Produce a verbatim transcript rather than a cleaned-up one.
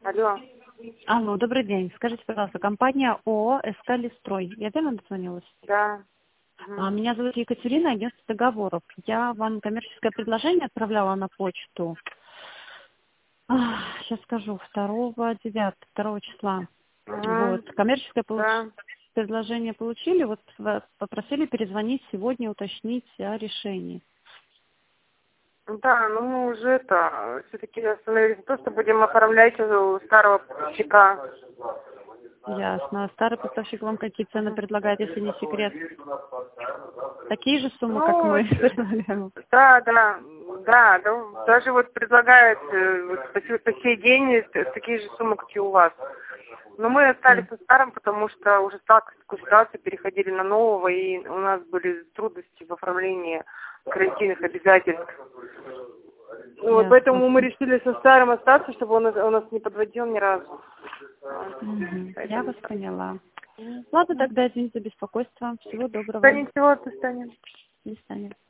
Алло. Алло, добрый день. Скажите, пожалуйста, компания ООО «СК Листрой». Я верно дозвонилась? Да. А, Мгм. Меня зовут Екатерина, агентство договоров. Я вам коммерческое предложение отправляла на почту. Сейчас скажу, второго девятого, второго числа. Вот, Мгм. коммерческое получ- Да. предложение получили, вот в- попросили перезвонить сегодня, уточнить о решении. Да, ну мы уже это, все-таки остановились на то, что будем оформлять у старого поставщика. Ясно. Старый поставщик вам какие цены Мгм. предлагает, если не секрет? Такие же суммы, как Ну, мы предлагаем? да, да, да, да, даже вот предлагают э, вот по, сей, по сей день т- такие же суммы, как и у вас. Но мы остались на старом, потому что уже так такую ситуацию переходили на нового, и у нас были трудности в оформлении карантинных обязательств. Ну, вот Ясно. поэтому мы решили со старым остаться, чтобы он, нас- он нас не подводил ни разу. Мгм. Я Поэтому вас так. поняла. Мгм. Ладно, тогда извините за беспокойство. Всего Да доброго. ничего, достанем. До свидания.